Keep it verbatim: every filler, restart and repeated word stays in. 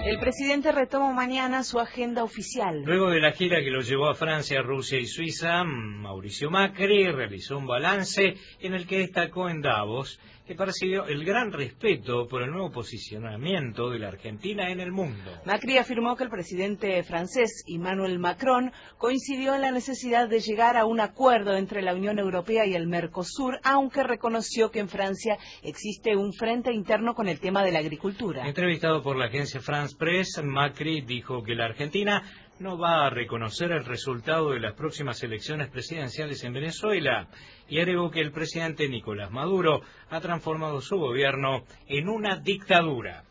El presidente retoma mañana su agenda oficial. Luego de la gira que lo llevó a Francia, Rusia y Suiza, Mauricio Macri realizó un balance en el que destacó en Davos que percibió el gran respeto por el nuevo posicionamiento de la Argentina en el mundo. Macri afirmó que el presidente francés Emmanuel Macron coincidió en la necesidad de llegar a un acuerdo entre la Unión Europea y el Mercosur, aunque reconoció que en Francia existe un frente interno con el tema de la agricultura. Entrevistado por la agencia France Press, Macri dijo que la Argentina no va a reconocer el resultado de las próximas elecciones presidenciales en Venezuela y agregó que el presidente Nicolás Maduro ha transformado su gobierno en una dictadura.